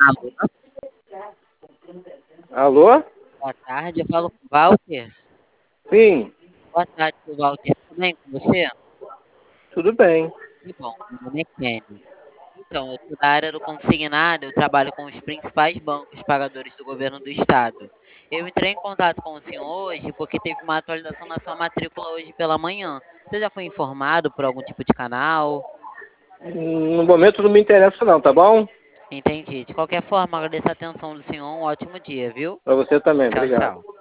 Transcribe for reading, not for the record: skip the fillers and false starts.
Alô, Alô? boa tarde, eu falo com o Walter. Sim, Boa tarde, Walter. Tudo bem com você? tudo bem. Que bom, meu nome é Kenny. Então, eu sou da área do consignado, eu trabalho com os principais bancos pagadores do governo do estado. Eu entrei em contato com o senhor hoje porque teve uma atualização na sua matrícula hoje pela manhã. Você já foi informado por algum tipo de canal? No momento não me interessa não, tá bom? Entendi. De qualquer forma, agradeço a atenção do senhor. Um ótimo dia, viu? Pra você também, Tchau, obrigado. tchau.